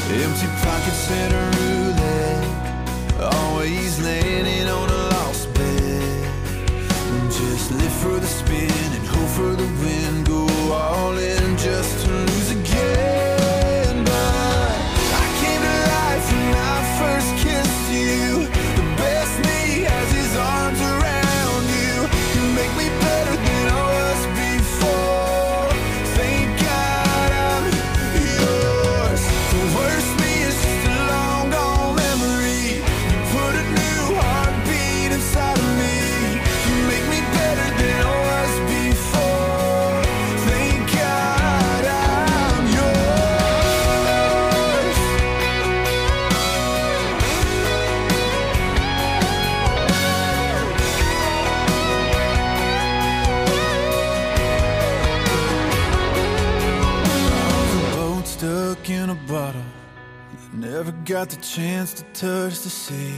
Empty pockets and a roulette, always landing on a lost bet. Just live for the spin and hope for the win. Go all in just to lose again. But I came to life when I first kissed you. The best me has his arms around you. You make me better than I was before. Thank God I'm yours. The worst me is just a long gone memory. You put a new heartbeat inside of me. You make me better than I was before. Thank God I'm yours. I was a boat stuck in a bottle that never got the chance to touch the sea.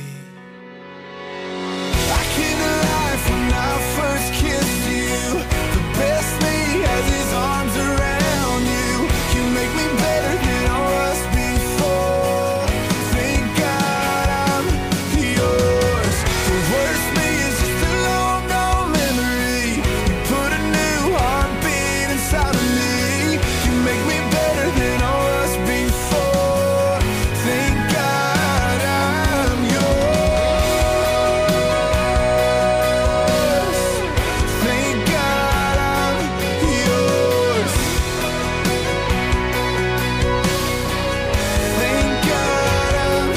I came to life when I first kissed you. The best me has his arms around you. You make me better than I was before. Thank God I'm yours. The worst me is just a long gone memory. You put a new heartbeat inside of me. You make me better than I was before. Thank God I'm yours. Thank God I'm yours. Thank God I'm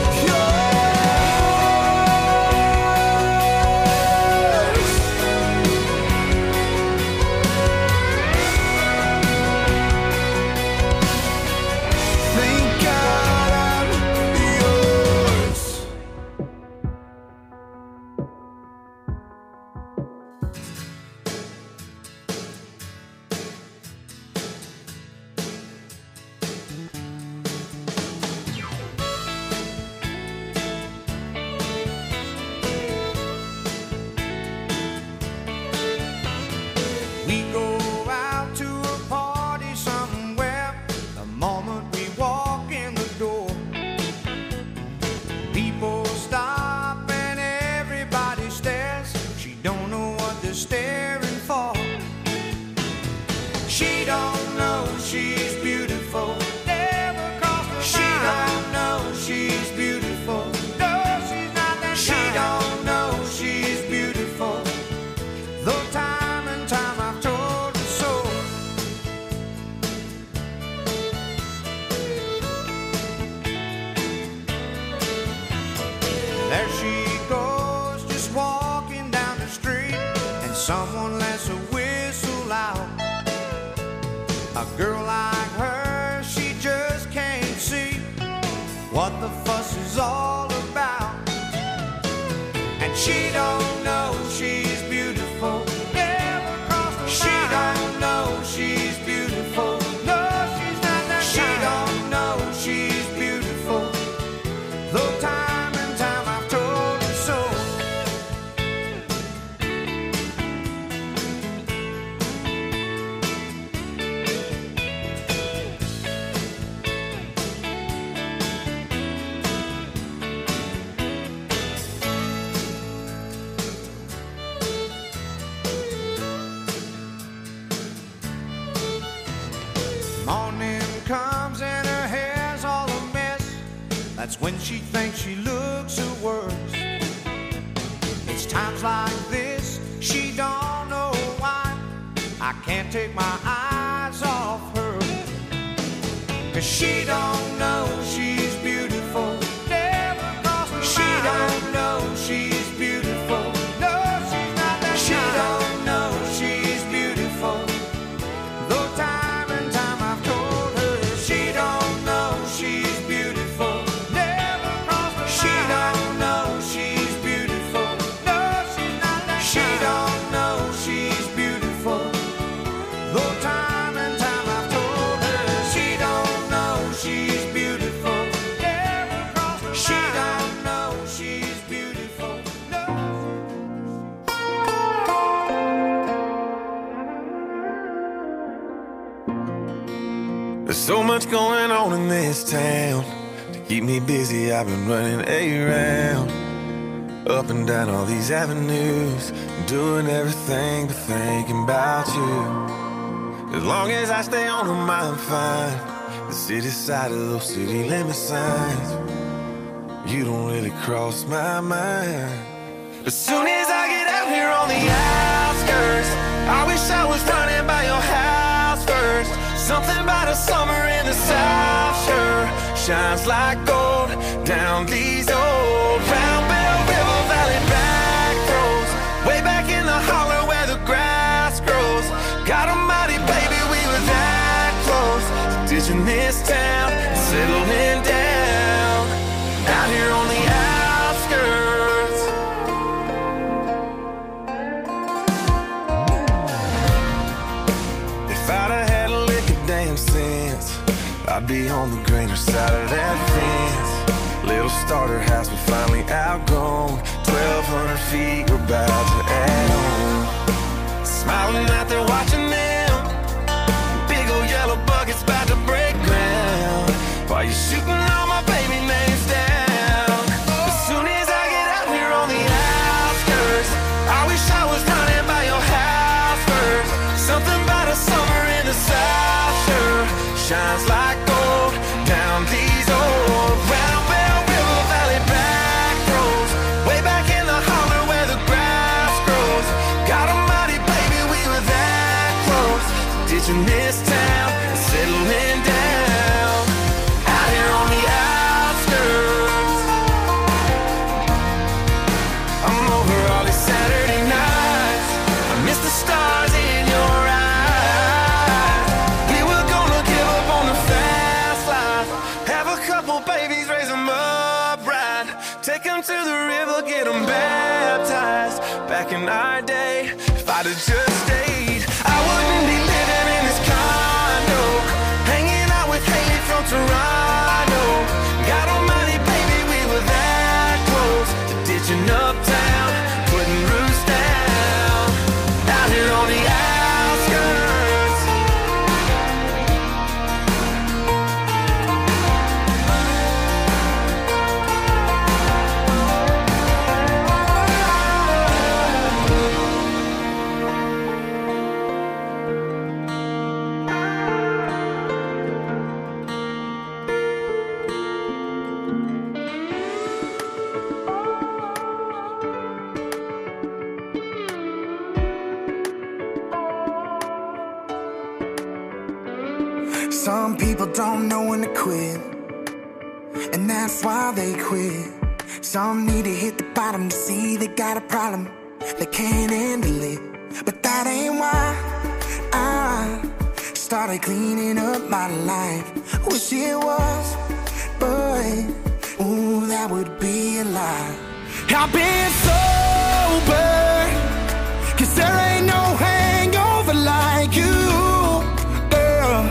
yours. Thank God I'm yours. We go out to a party somewhere. The moment we walk in the door, people stop and everybody stares. She don't know what they're staring for. She don't know she's beautiful. Never crossed her mind. She don't know she's beautiful. No, she's not that She don't know she's beautiful. Though time and time I've told her so. There she goes, just walking down the street, and someone lets a whistle out. A girl like her, she just can't see what the fuss is all about. And she don't know she's beautiful. Never crossed her mind. She don't know she's beautiful. No, she's not that She don't know she's beautiful. Though time and time I've told her so. Morning comes and her hair's all a mess. That's when she thinks she looks her worst. It's times like this, she don't know why I can't take my eyes off her. 'Cause she don't know she's beautiful. Never crossed her mind. She don't know she's beautiful. No, she's not that She don't know she's beautiful. Though time and time I've told her she don't know she's beautiful. Never crossed her mind. She don't know she's beautiful. No, she's not that She don't know she's beautiful. Though time and time I've told her she don't know she's beautiful. So much going on in this town. To keep me busy, I've been running around, up and down all these avenues, doing everything but thinking about you. As long as I stay on them, I'm fine. The city side of those city limit signs, you don't really cross my mind. As soon as I get out here on the outskirts, I wish I was running by your house first. Something about a summer in the South sure shines like gold down these old Round Bell River Valley back roads, way back in the holler where the grass grows. God almighty, baby, we were that close to ditching this town and settling down out here on the outskirts. If I'd have had a lick of damn sense, I'd be on the greener side of that fence. Little starter house we finally outgrown, 1,200 feet we're about to add on. Smiling out there watching them, big old yellow buckets about to break ground, while you're shooting all my baby names down. As soon as I get out here on the outskirts, I wish I was running by your house first. Something about a summer in the South sure shines like gold down these old Round Bell River Valley back roads, way back in the holler where the grass grows. God almighty, baby, we were that close to ditching this town and settling down out here on the outskirts. I'm over all these Saturday nights, I miss the stars in your eyes. We were gonna give up on the fast life, have a couple babies, raise them up right, take them to the river, get them baptized. Back in our day, if I'd have just stayed, I wouldn't be living in this condo, hanging out with Haley from Toronto. God almighty, baby, we were that close to ditching uptown, putting roots down out here on the outskirts. Some people don't know when to quit, and that's why they quit. Some need to hit the bottom to see they got a problem, they can't handle it. But that ain't why I started cleaning up my life. Wish it was, but ooh, that would be a lie. I've been sober, 'cause there ain't no hangover like you, girl.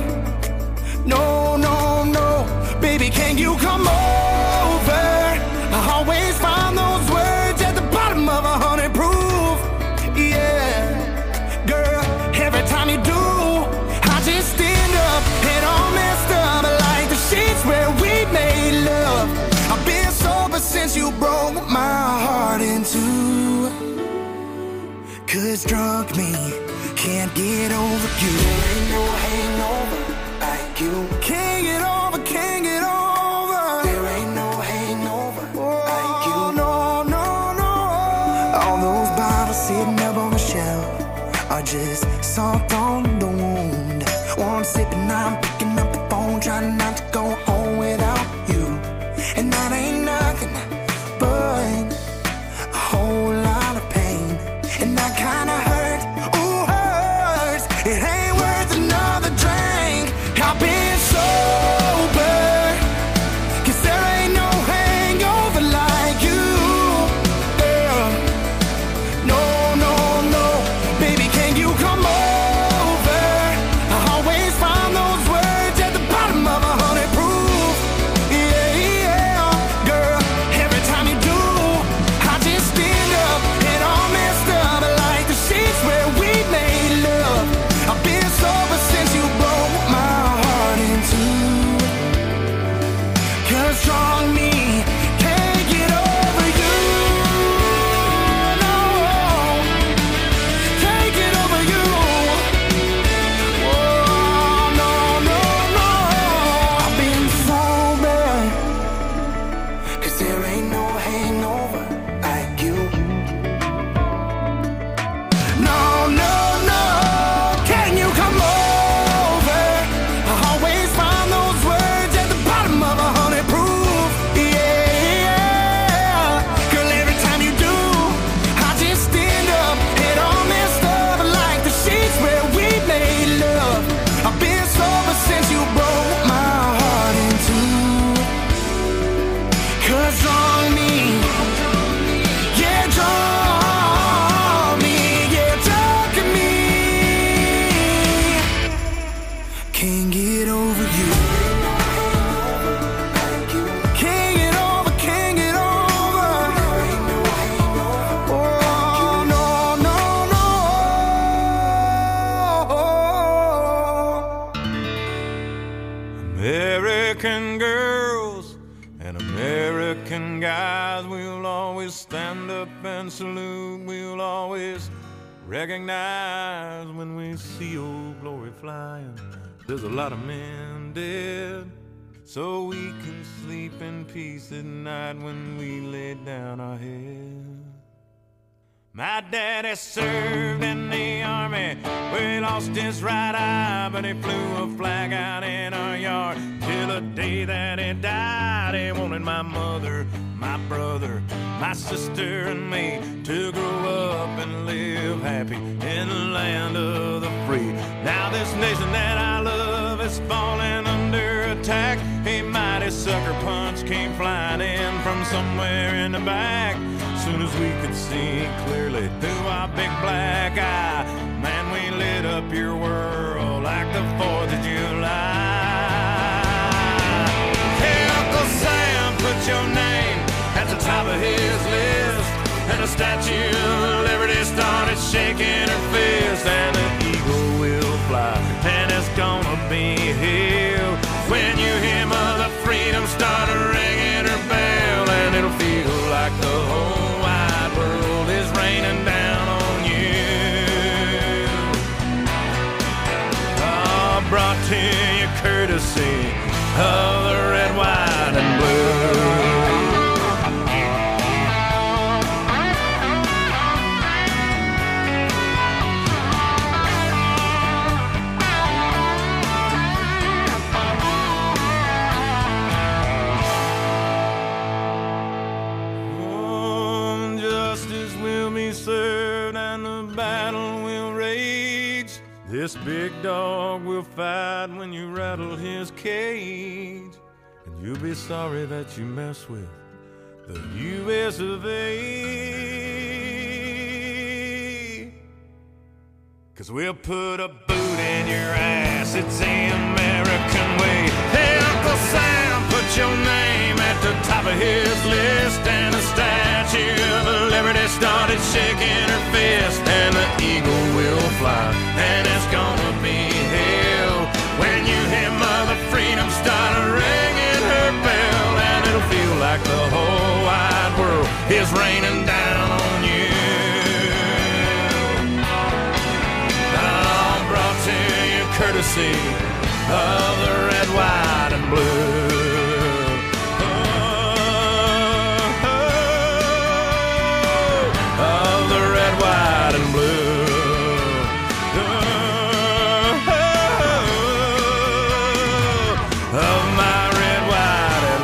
No, no, no, baby, can you come over? I always find those words at the bottom of 100 proof. Yeah, girl, every time you do, I just stand up and all messed up like the sheets where we made love. I've been sober since you broke my heart in two, 'cause drunk me can't get over you. There ain't no hangover like you. Can't get over, can't get over. There ain't no hangover like you. No, no, no. All those bottles sitting up on the shelf are just salt on the wound. One sip and I'm picking up the phone, trying not to go home without you. And that ain't nothing but a whole lot of pain. And that kinda hurt, ooh, hurts. It ain't worth another drink. I've been sober, 'cause there ain't no hangover like you, girl. No, no, no, baby, can you come over? I always find those words 'cause strong me can't get over you. No, can't get over you. Oh, no, no, no. I've been so bad, 'cause there ain't no hangover like you. No, no, no, can you come over? I always find those words at the bottom of a honey proof. Yeah, girl, every time you do, I just stand up, head all messed up like the sheets where we made love. I've been sober since you broke my heart in two. 'Cause wrong me, yeah, draw me, yeah, drunk me. Can't get over you. Can't get over, can't get over. Oh, no, no, no. American girls and American guys, we'll always stand up and salute. We'll always recognize when we see old glory flying. There's a lot of men dead, so we can sleep in peace at night when we lay down our head. My daddy served in the army, where he lost his right eye, but he flew a flag out in our yard till the day that he died. He wanted my mother, my brother, my sister and me to grow up and live happy in the land of the free. Now this nation that I love is falling under attack. A mighty sucker punch came flying in from somewhere in the back. Soon as we could see clearly through our big black eye, man, we lit up your world like the 4th of July. Hey, Uncle Sam, put your name at the top of his list, and the Statue of Liberty started shaking her fist, and the eagle will fly, and it's gonna be here when you hear Mother Freedom start ringing her bell, and it'll feel like the whole wide world is raining down on you. Oh, brought to you courtesy of the red, white, and blue. Served and the battle will rage. This big dog will fight when you rattle his cage, and you'll be sorry that you mess with the U.S. of A. 'Cause we'll put a boot in your ass, it's the American way. Hey, Uncle Sam, put your name at the top of his list, and the Statue of Liberty started shaking her fist, and the eagle will fly, and it's gonna be hell when you hear Mother Freedom start ringing her bell, and it'll feel like the whole wide world is raining down on you. All brought to you courtesy of the red, white, and blue. White and blue. Of my red, white, and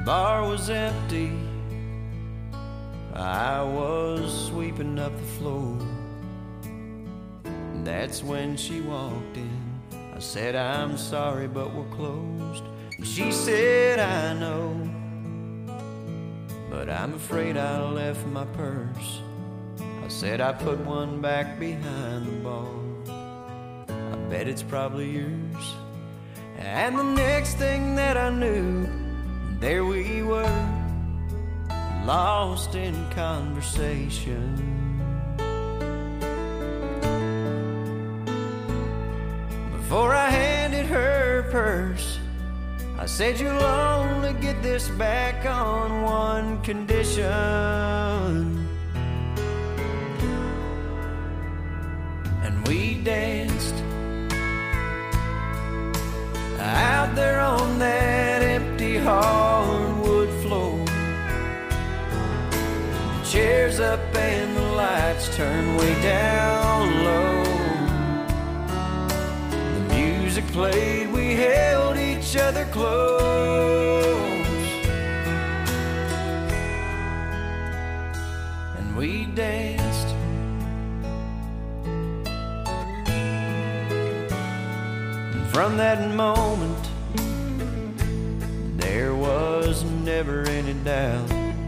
bar was empty. I was sweeping up the floor. That's when she walked in. I said, I'm sorry, but we're closed. And she said, I know, but I'm afraid I left my purse. I said, I put one back behind the bar. I bet it's probably yours. And the next thing that I knew, there we were, lost in conversation. Before I handed her purse, I said, you'll only get this back on one condition. And we danced out there on that empty hardwood floor. The chairs up and the lights turned way down low. The music played, we held each other close, and we danced. And from that moment, there was never any doubt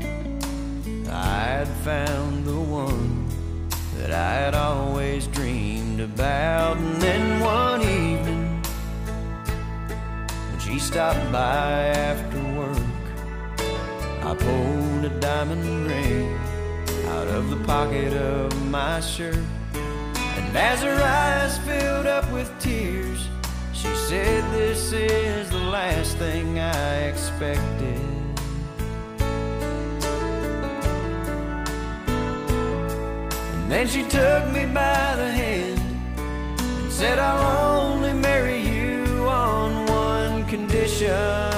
I'd found the one that I had always dreamed about. And then one evening, when she stopped by after work, I pulled a diamond ring out of the pocket of my shirt. And as her eyes filled up with tears, she said, this is the last thing I expected. And then she took me by the hand and said, I'll only marry you on one condition.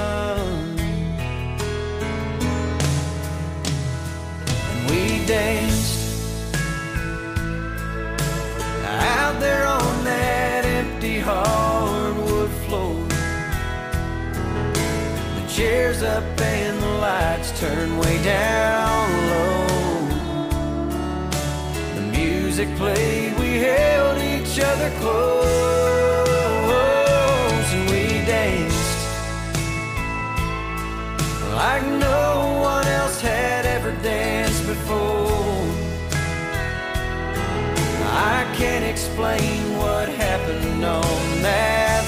And we danced out there on that empty hardwood floor. The chairs up and the lights turned way down low. Music played, we held each other close, and we danced like no one else had ever danced before. I can't explain what happened on that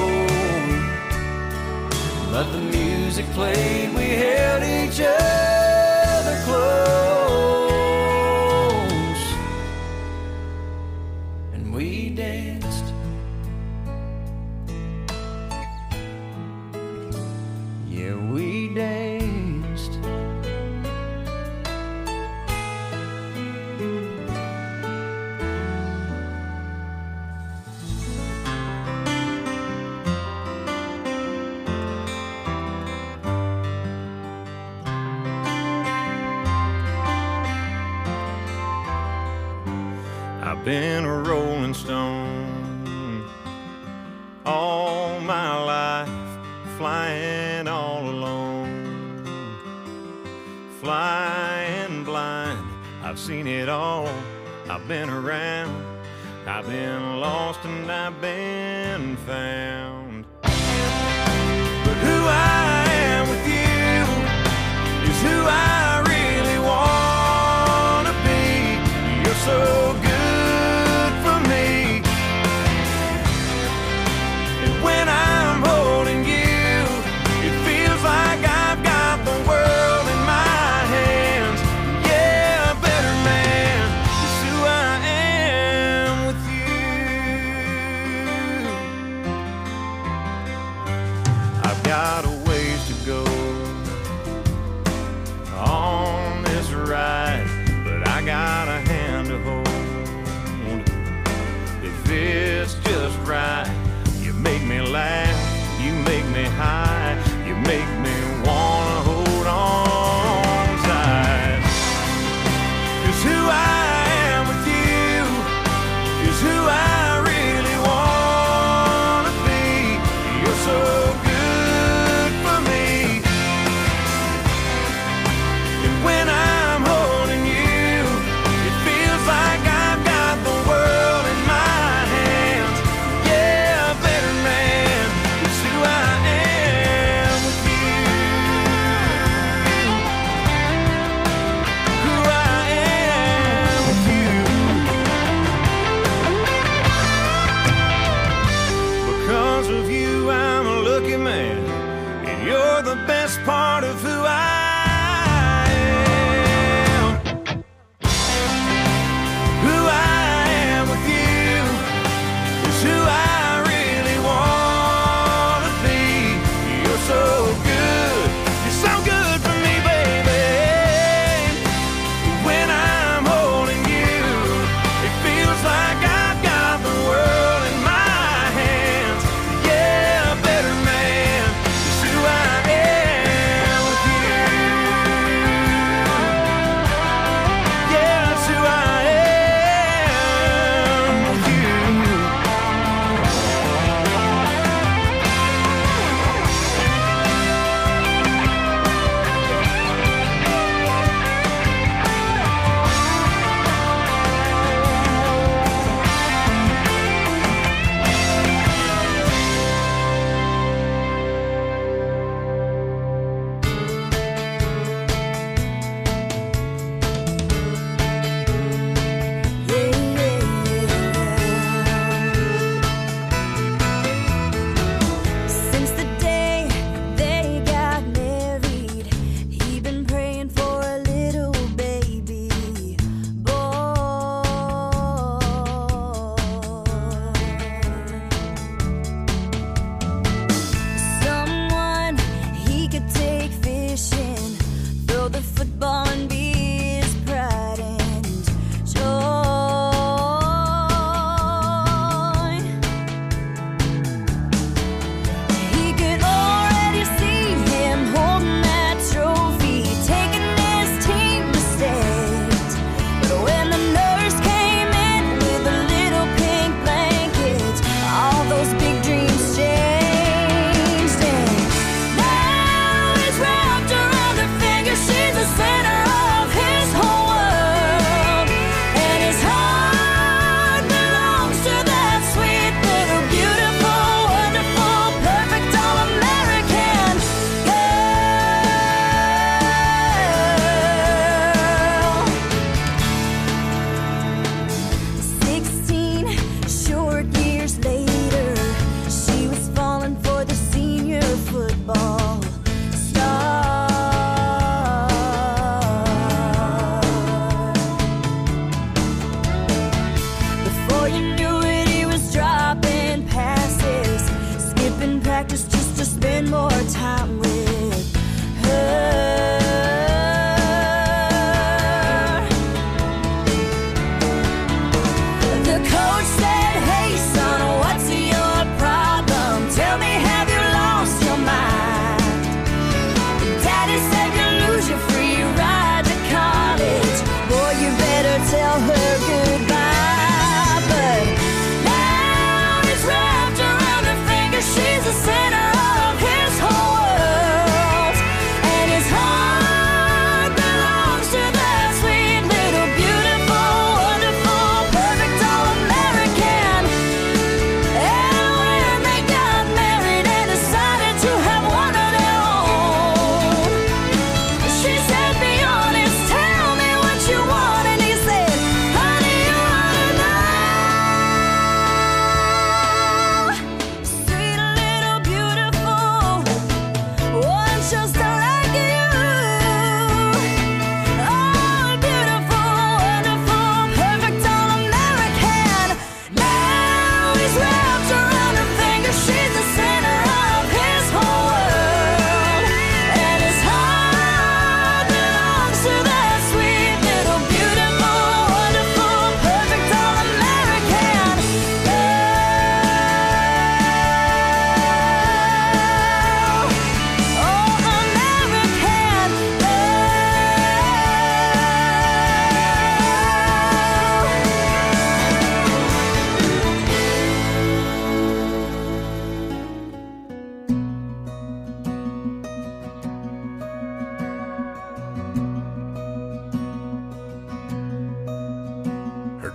floor, but the music played, we held each other close. We danced. Yeah, we danced. I've been a rolling stone all my life, flying all alone, flying blind. I've seen it all, I've been around, I've been lost and I've been found. But who I am with you is who I really want to be. You're so good for me, and when I'm holding you, it feels like I've got the world in my hands. Yeah, a better man is who I am with you. I've got a way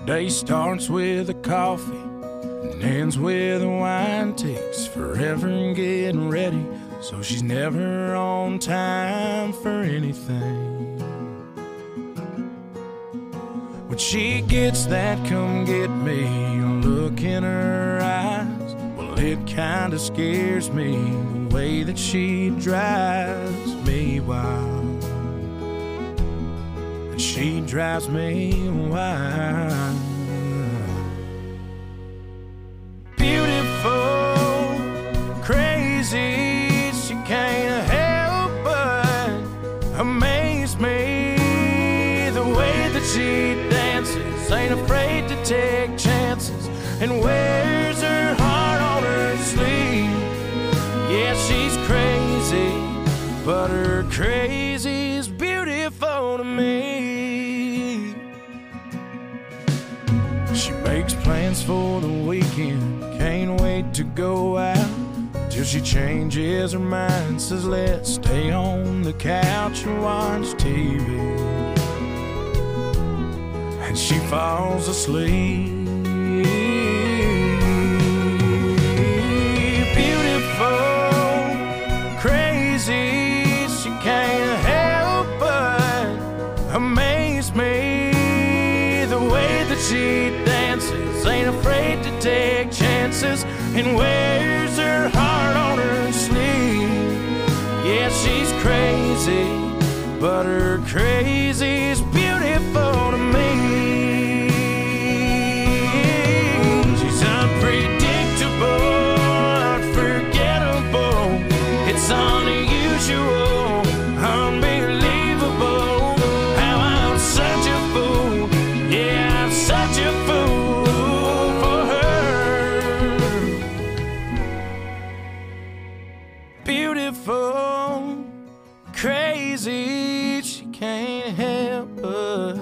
Day starts with a coffee and ends with a wine. Takes forever in getting ready, so she's never on time for anything. When she gets that come get me look in her eyes, well, it kinda scares me the way that she drives me wild. She drives me wild. Beautiful, crazy, she can't help but amaze me. The way that she dances, ain't afraid to take chances, and wears her heart on her sleeve. Yeah, she's crazy, but her crazy's beautiful to me. She makes plans for the weekend, can't wait to go out, till she changes her mind, says let's stay on the couch and watch TV. And she falls asleep. Beautiful, crazy, she can't help but amaze me. The way that she dances, ain't afraid to take chances, and wears her heart on her sleeve. Yeah, she's crazy, but her crazy's beautiful to me. She's unpredictable, unforgettable, it's unusual, unbelievable. How I'm such a fool, yeah, I'm such a fool for her. Beautiful, crazy, she can't help but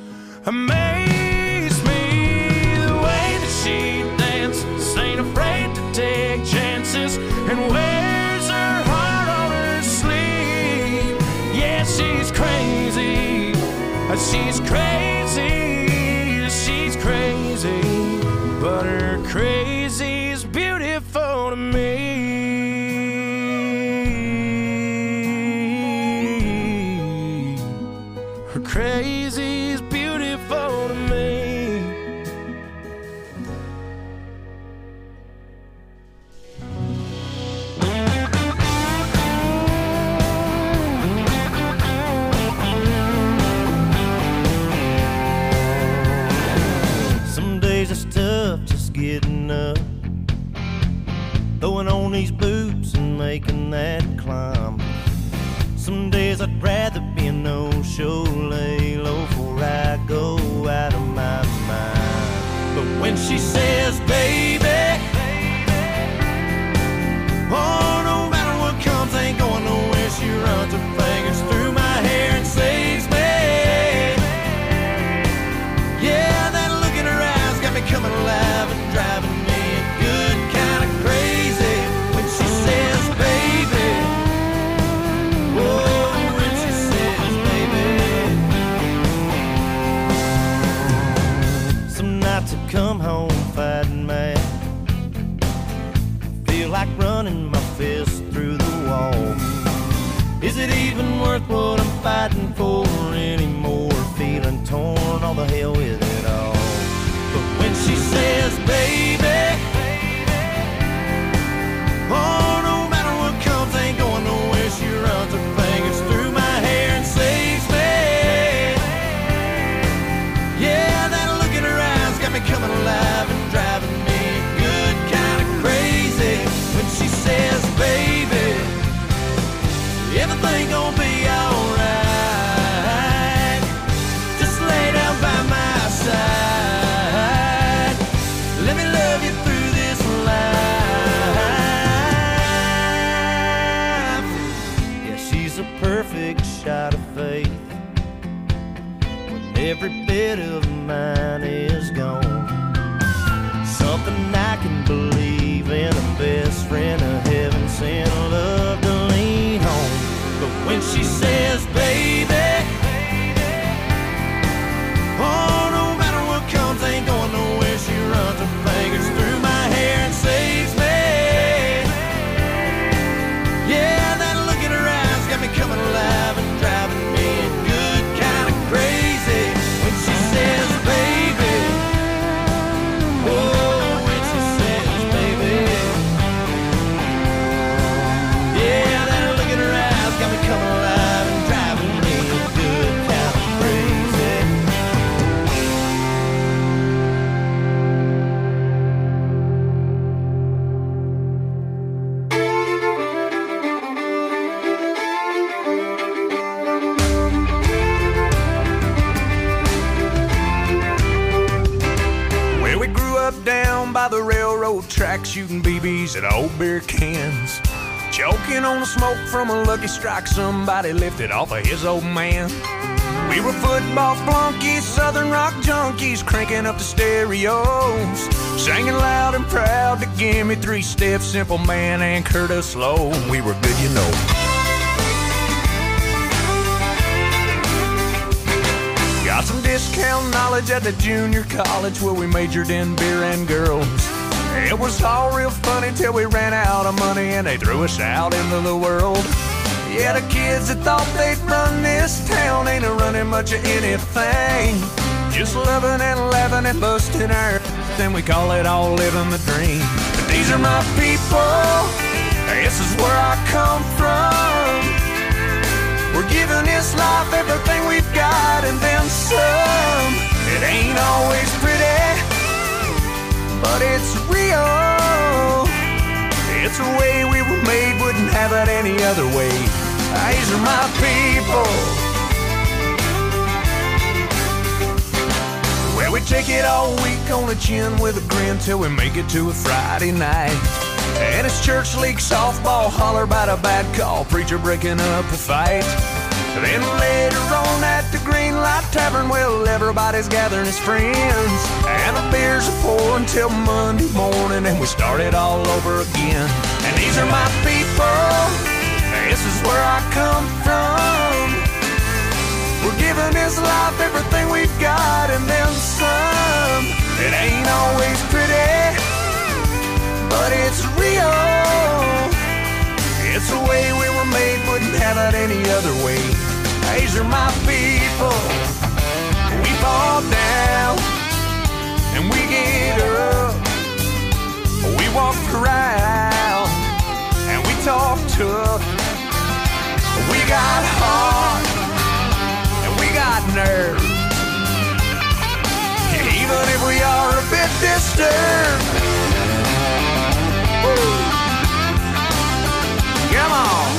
amaze me. The way that she dances, ain't afraid to take chances, and wears her heart on her sleeve. Yeah, she's crazy, she's crazy, she's crazy, but her crazy's beautiful to me. Her crazy's beautiful to me. Some days it's tough just getting up, throwing on these boots and making that climb. Some days I'd rather be a no-show, lay low before I go out of my mind. But when she says, baby, oh, no matter what comes, ain't going nowhere, she runs her fingers through my hair and saves me. Yeah, that look in her eyes got me coming alive and driving me a good kind of crazy. When she says, baby, whoa, when she says, baby. Some nights I come home fighting mad, feel like running my fist through the wall. Is it even worth what I'm fighting for anymore? Feeling torn, all the hell with it all. But when she says, baby, oh, no matter what comes, ain't going nowhere, she runs her fingers through my hair and saves me. Yeah, that look in her eyes got me coming alive and driving me good kind of crazy. When she says, baby, everything gonna be alright, just lay down by my side, let me love you through this life. Yeah, she's a perfect shot of faith when every bit of mine is gone. Something I can believe in, a best friend of heaven sent, love to lean on. But when she says, baby, oh, no matter what comes, ain't by the railroad tracks, shooting BBs at old beer cans. Choking on the smoke from a Lucky Strike somebody lifted off of his old man. We were football flunkies, southern rock junkies, cranking up the stereos, singing loud and proud to Give Me Three Steps, Simple Man, and Curtis Slow. We were good, you know. Got some discount knowledge at the junior college where we majored in beer and girls. It was all real funny till we ran out of money and they threw us out into the world. Yeah, the kids that thought they'd run this town ain't running much of anything. Just loving and laughing and busting our then we call it all living the dream. But these are my people, this is where I come from. We're giving this life everything we've got and then some. It ain't always pretty, but it's real. It's the way we were made, wouldn't have it any other way. These are my people. Well, we take it all week on the chin with a grin till we make it to a Friday night. And it's church league softball, holler about a bad call, preacher breaking up a fight. Then later on at the Green Light Tavern, well, everybody's gathering as friends, and the beers are pouring till Monday morning, and we start it all over again. And these are my people, this is where I come from. We're giving this life everything we've got and then some. It ain't always pretty, but it's real. It's the way we were made, wouldn't have it any other way. These are my people. We fall down and we get up. We walk around and we talk tough. We got heart and we got nerve. Even if we are a bit disturbed. Woo. Come on.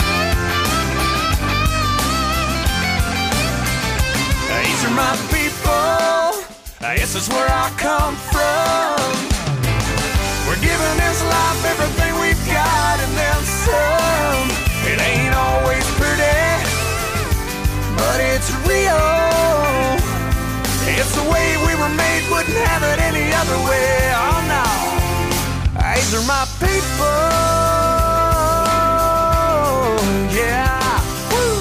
These are my people. This is where I come from. We're giving this life everything we've got and then some. It ain't always pretty, but it's real. It's the way we were made, wouldn't have it any other way. Oh no. These are my people. Yeah. Woo.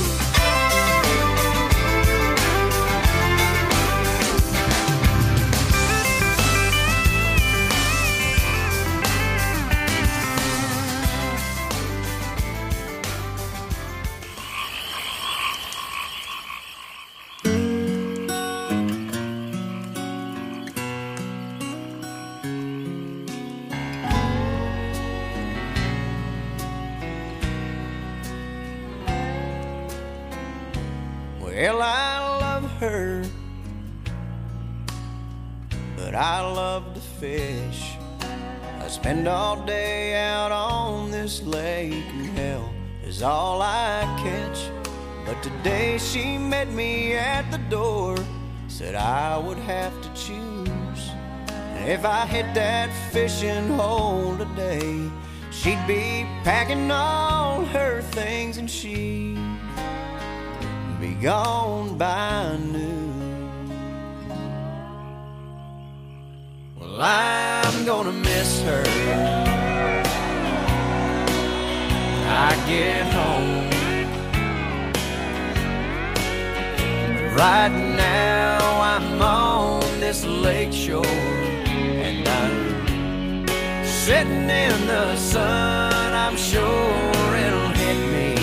Well, I love her, but I love to fish. I spend all day out on this lake, and hell is all I catch. But today she met me at the door, said I would have to choose. And if I hit that fishing hole today, she'd be packing all her things and she'd be gone by noon. Well, I'm gonna miss her when I get home. But right now I'm on this lake shore, and I'm sitting in the sun. I'm sure it'll hit me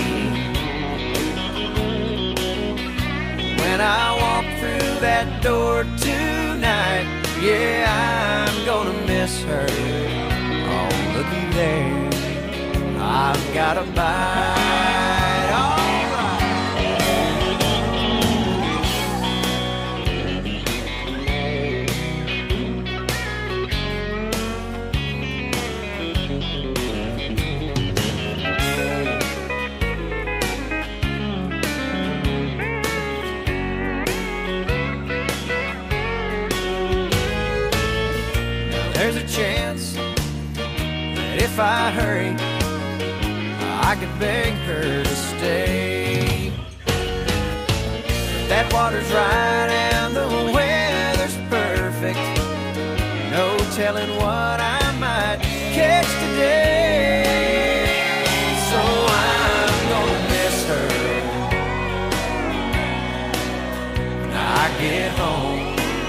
when I walk through that door tonight. Yeah, I'm gonna miss her. Oh, looky there, I've got a bite. All there's a chance that if I hurry, I could beg her to stay. But that water's right and the weather's perfect. No telling what I might catch today. So I'm gonna miss her when I get home.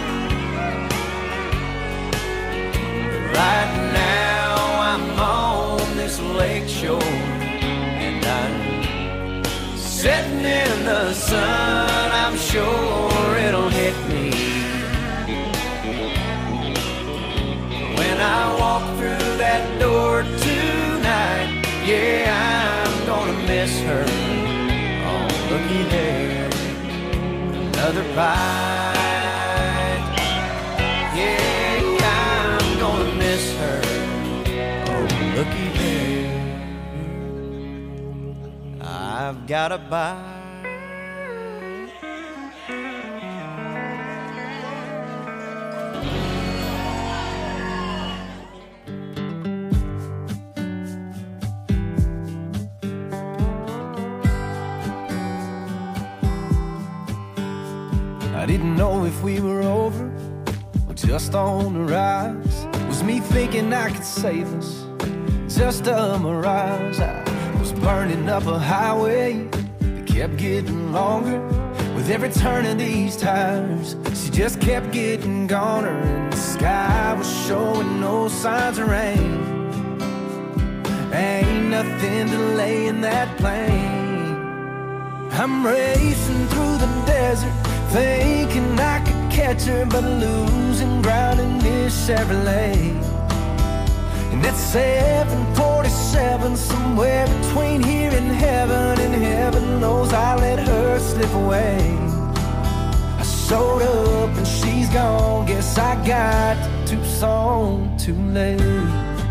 But right now I'm on this lake shore, and I'm sitting in the sun. I'm sure it'll hit me when I walk through that door tonight. Yeah, I'm gonna miss her. Oh, looky there, another bite. Yeah, I'm gonna miss her. Oh, looky there, I've got a bite. I didn't know if we were over or just on the rise. Was me thinking I could save us, just a mirage. I was burning up a highway that kept getting longer. With every turn of these tires, she just kept getting goner. And the sky was showing no signs of rain. Ain't nothing delaying that plane. I'm racing through the desert, thinking I could catch her, but losing ground in this Chevrolet. And at 7:47, somewhere between here and heaven knows I let her slip away. I showed up and she's gone, guess I got to Tucson too late.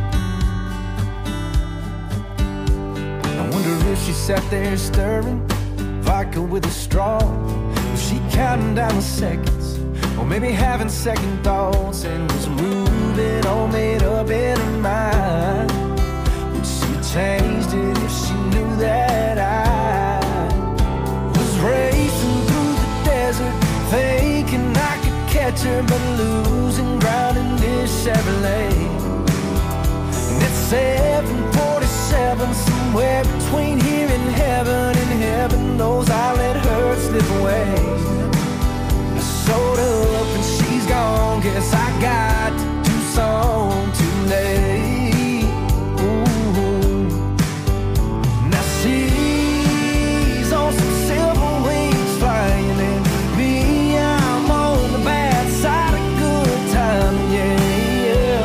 I wonder if she sat there stirring vodka with a straw. Was she counting down the seconds, or maybe having second thoughts, and was moving all made up in her mind? Would she changed it if she knew that I was racing through the desert, thinking I could catch her, but losing ground in this Chevrolet? And at 7:47, somewhere between here and heaven knows I let her slip away. I showed up and she's gone, guess I got to Tucson too late. Ooh. Now she's on some silver wings flying, and me, I'm on the bad side of good time, yeah.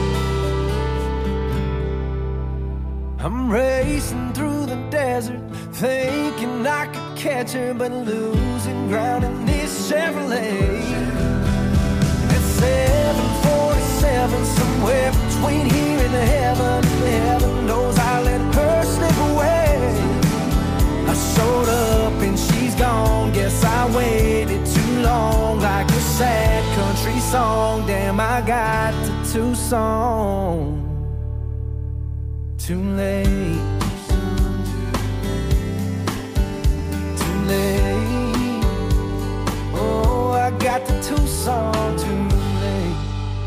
I'm racing through the desert, thinking I could catch her, but losing ground in this Chevrolet. At 7:47, somewhere between here and heaven knows I let her slip away. I showed up and she's gone, guess I waited too long, like a sad country song. Damn, I got to Tucson too late. Oh, I got the Tucson too late.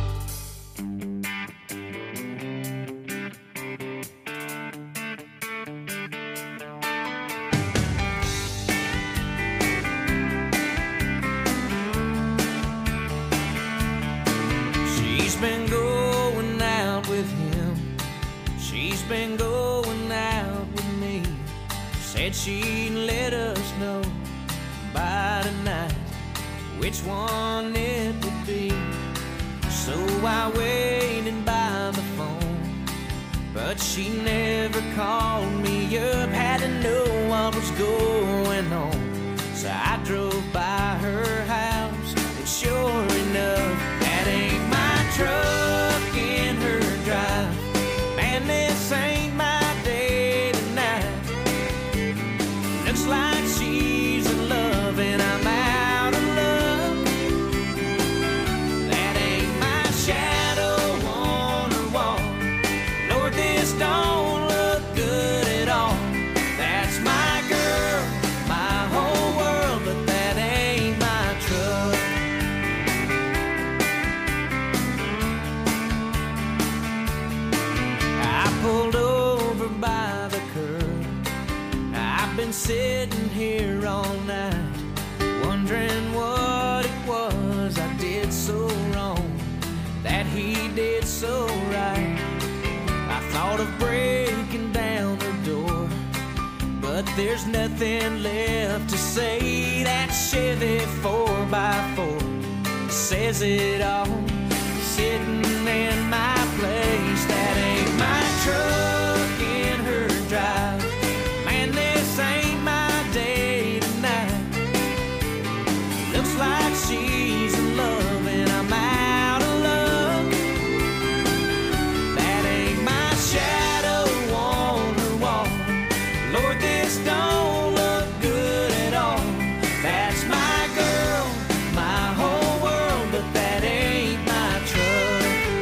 She's been going out with him, she's been going out with me. Said she'd let us know by tonight which one it would be. So I waited by the phone, but she never called me up. Had to know what was going on, so I drove by her house, and sure enough, that ain't my truck in her drive. Man, this ain't my day tonight. Looks like she's in love and I'm out of luck. That ain't my shadow on there's nothing left to say. That Chevy 4x4 says it all. Sitting in my place, that ain't my truck in her drive. Man, this ain't my day tonight. Looks like she's in love and I'm out of luck. That ain't my shadow on her wall. Lord, this don't look good at all. That's my girl, my whole world, but that ain't my truck.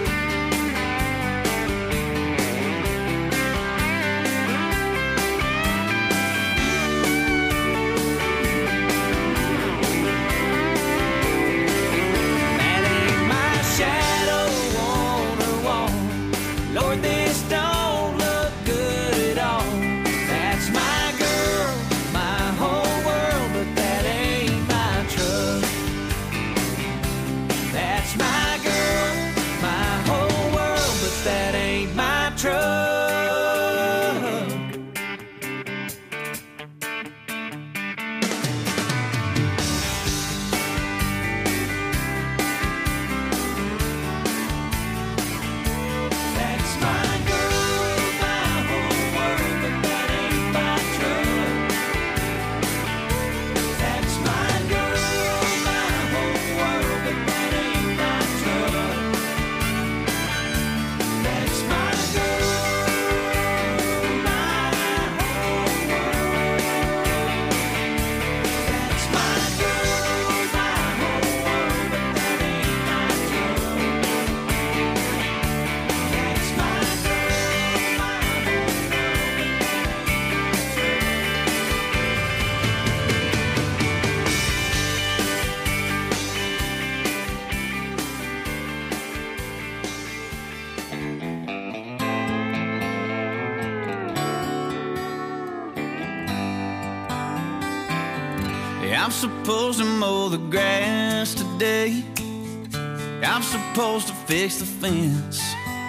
That ain't my shadow on her wall. Lord, this don't look good at all. That's my girl, my whole world, but that ain't my truck. That's my girl, my whole world, but that ain't my truck. That's my girl, my whole world, but that ain't my truck. That's my girl, my whole world, but that ain't my truck. That's my girl, my whole world. That's my girl, my whole world, but that ain't my truck. That's my girl, my whole Yeah, I'm supposed to mow the grass today. I'm supposed to fix the fence.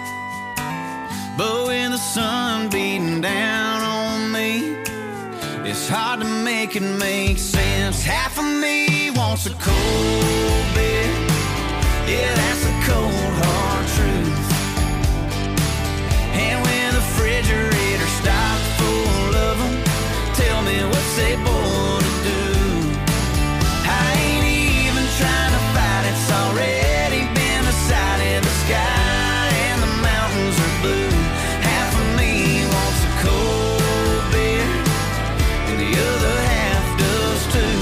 But when the sun beating down on me, it's hard to make it make sense. Half of me wants a cold beer. Yeah, that's a cold hard truth. And when the refrigerator stocked full of them, tell me what's they born to do. I ain't even trying to fight, it's already been decided. The sky and the mountains are blue. Half of me wants a cold beer, and the other half does too.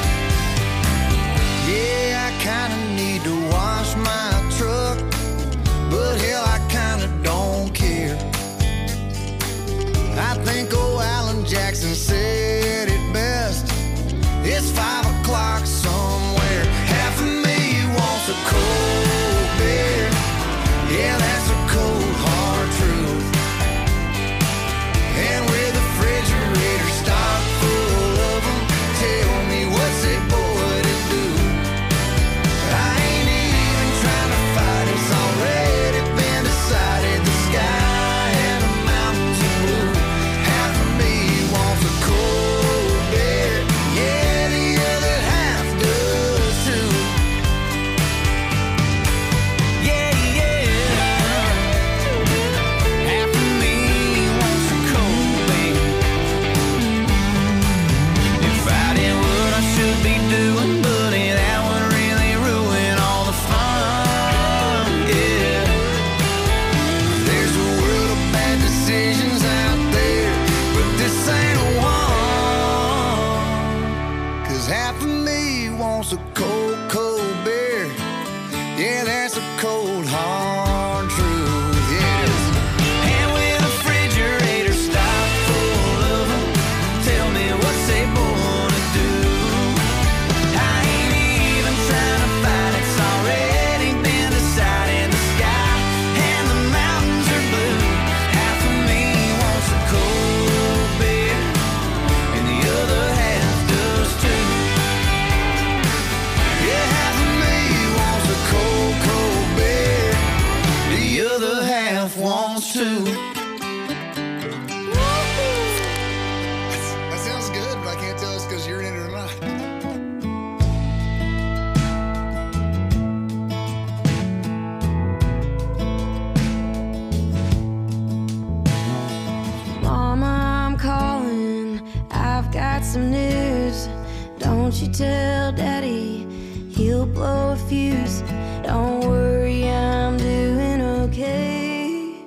Yeah, I kinda need to wash my truck, but hell, I kinda don't care. I think old Alan Jackson said it best. It's 5 o'clock somewhere. Half of me wants a cold beer. Yeah, that's a cold hard truth. And with the refrigerator stocked full of them, tell me what's a boy to do. I ain't even trying to fight, it's already been decided. The sky and the mountains are blue. Half of me wants a cold beer. Yeah, the other half does too. Yeah, yeah. Half of me wants a cold beer. If I did what I should be doing, buddy, that would really ruin all the fun. Yeah. There's a world of bad decisions out there, but this ain't one. 'Cause half of me wants a cold, cold beer. Yeah, that's a cold, hard truth. Yes. And with the refrigerator stocked full of them, tell me what's they born to do. I ain't even trying to fight, it's already been decided. The sky and the mountains are blue. Half of me wants a cold beer, and the other half does too. Yeah, half of me wants a cold, cold beer. The other half wants to. That's the tell Daddy he'll blow a fuse. Don't worry, I'm doing okay.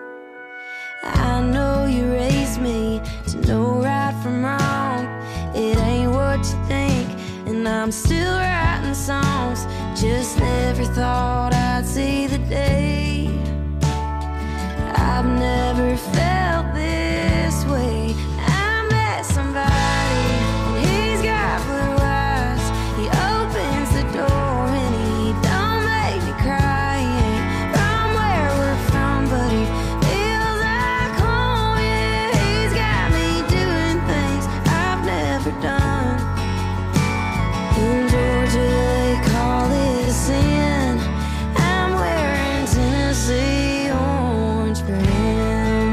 I know you raised me to know right from wrong. It ain't what you think, and I'm still writing songs. Just never thought I'd see the day. I've never felt this way. I met somebody, and he's got blue eyes. He opens the door and he don't make me cry. He ain't from where we're from, but he feels like home. Yeah, he's got me doing things I've never done. In Georgia they call it a sin. I'm wearing Tennessee orange for him.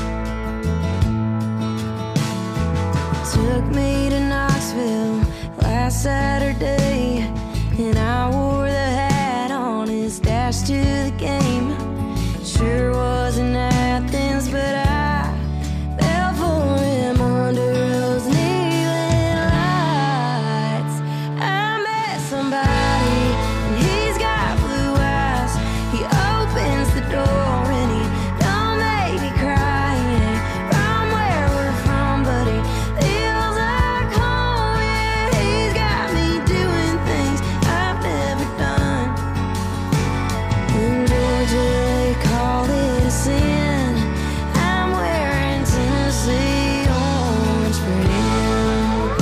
Took me to Knoxville last Saturday, and I wore the hat on his dash to the game. Sure was in Athens, but I fell for him under those neon lights. I met somebody, and he's got blue eyes. He opens the door and he don't make me cry. He ain't from where we're from, but he feels like home. Yeah, he's got me doing things I've never done. In Georgia they call it a sin. I'm wearing Tennessee orange for him.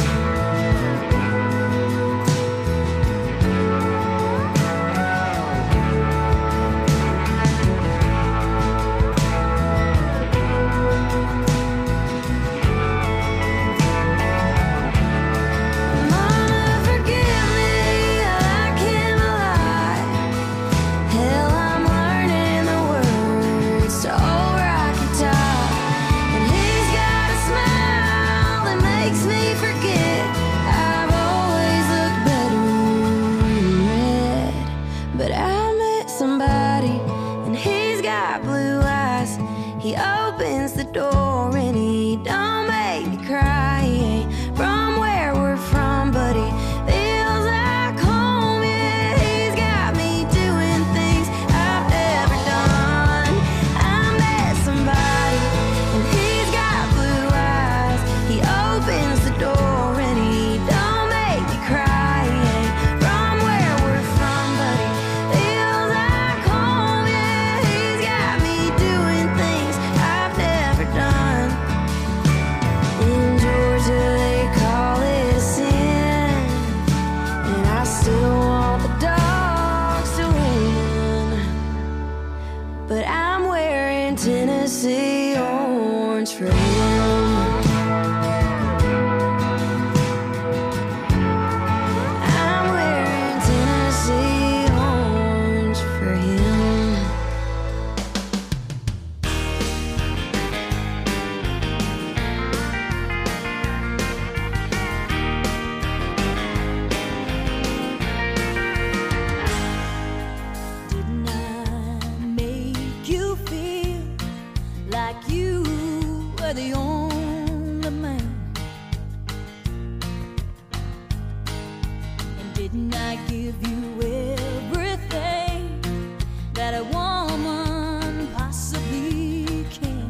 Mama, forgive me, I came alive. Hell, I'm learning the words to Old Rocky Top. And he's got a smile that makes me forget I've always looked better in red. But I met somebody, and he's got blue eyes. He opens the door and he don't make me cry. He ain't from where we're from, but he feels like home. Yeah, he's got me doing things I've never done. I met somebody, and he's got blue eyes. He opens the door and he don't make me cry. He ain't from where we're from, but he feels like home. Yeah, he's got me doing things I've never done. In Georgia they call it a sin, and I still want the dogs to win. But I'm wearing Tennessee orange for him. I'm wearing Tennessee orange for him. Didn't I make you feel like you were the only man? And didn't I give you everything that a woman possibly can?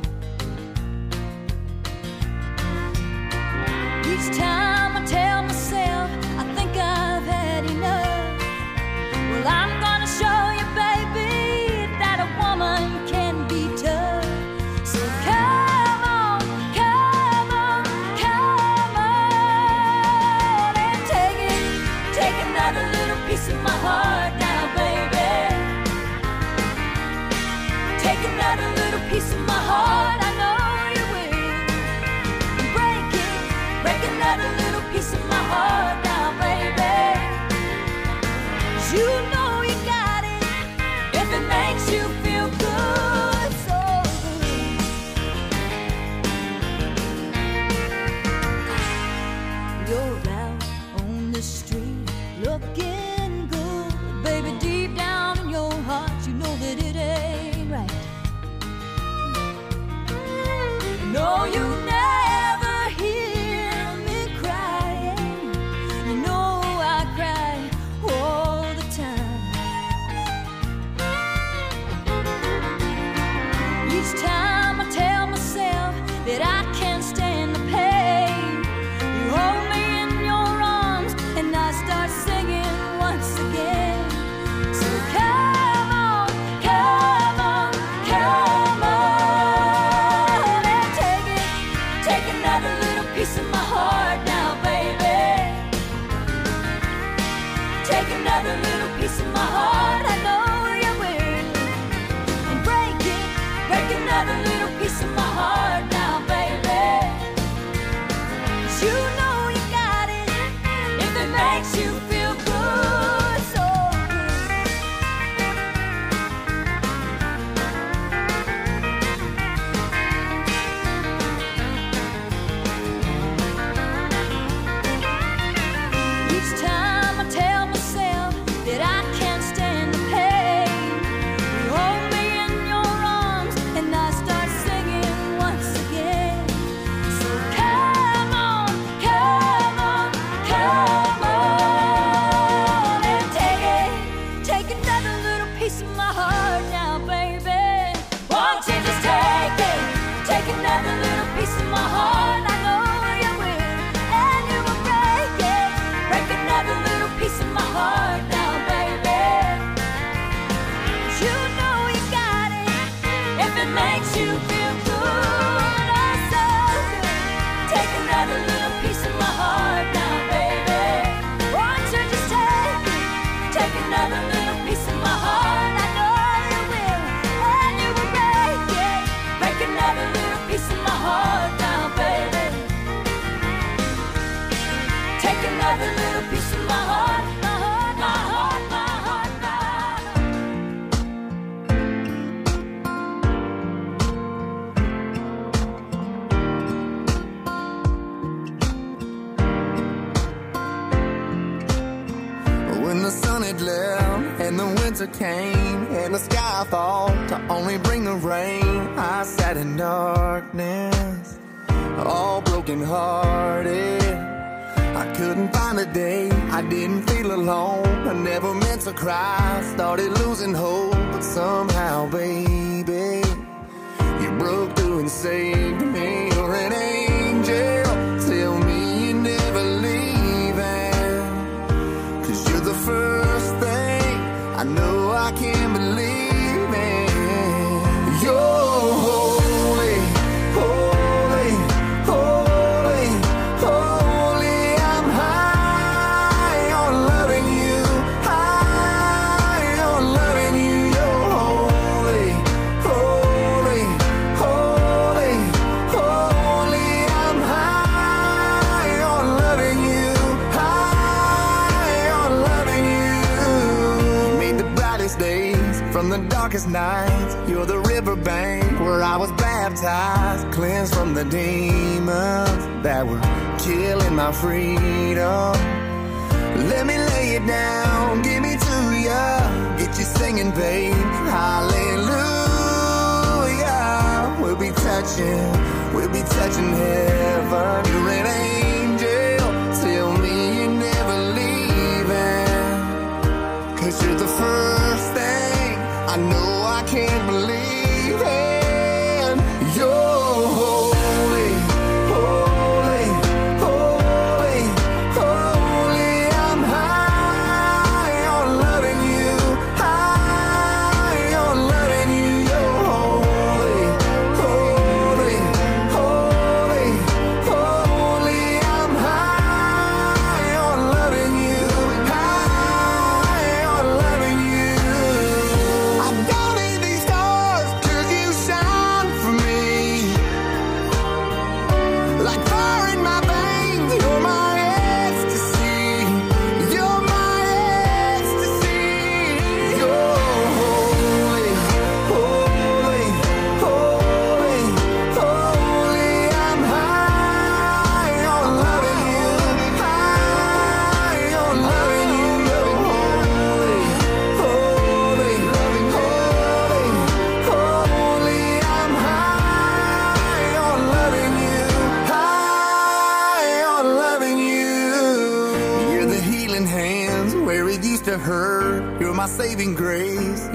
Each time I tell myself I think I've had enough, well, I'm gonna show you, baby, that a woman can be tough. So come on, come on, come on, and take another little piece of my heart now, baby. Take another little piece of my heart, I know you will. And break another little piece of my heart now, baby. 'Cause you know you got it if it makes you feel good, so good. You're out on the street looking good, baby. Deep down in your heart, you know that it ain't right. No, you never hear me crying. You know another little piece of my heart. I know you will. And break another little piece of my heart now, baby. 'Cause you know you got it if it makes you feel good, so good. Each time I tell myself that I can't stand the pain, you hold me in your arms and I start singing once again. So come on, come on, come on and take another little piece of my heart now, baby. Won't you just take another little piece of my heart? I know you will, and you will break another little piece of my heart now, baby. 'Cause you know you got it if it makes you feel good, oh so good. Take another little piece of my heart now, baby. Won't you just take another little piece of my heart? I know you will, and you will break another little piece of my heart now, baby. Take another little piece of my heart, my heart, my heart, my heart, my heart. When the sun had left and the winter came and the sky thought to only bring the rain, I sat in darkness, all broken hearted. I couldn't find a day I didn't feel alone. I never meant to cry, started losing hope, but somehow, baby, you broke through and saved me. You're an angel, tell me you're never leaving. 'Cause you're the first thing I know I can't believe in. You're holy, holy, holy, holy. I'm high on loving you, high on loving you. You're holy, holy, holy, holy. I'm high on loving you, high on loving you. You made the brightest days from the darkest nights. You're the riverbank where I was baptized, cleansed from the demons that were killing my freedom. Let me lay it down, give me to ya, get you singing, babe. Hallelujah. We'll be touching heaven. You're an angel, tell me you're never leaving. 'Cause you're the first thing I know I can't believe in. You're holy, holy, holy, holy. I'm high on loving you, high on loving you. You're holy, holy, holy, holy. I'm high on loving you, high on loving you. I don't need these stars 'cause you shine for me. Like fire in my veins, you're my ecstasy. You're my ecstasy. You're holy, holy, holy, holy. I'm high on loving you, high on loving you. You're holy, holy, holy, holy. I'm high on loving you, high on loving you. You're the healing hands where it used to hurt. You're my saving grace.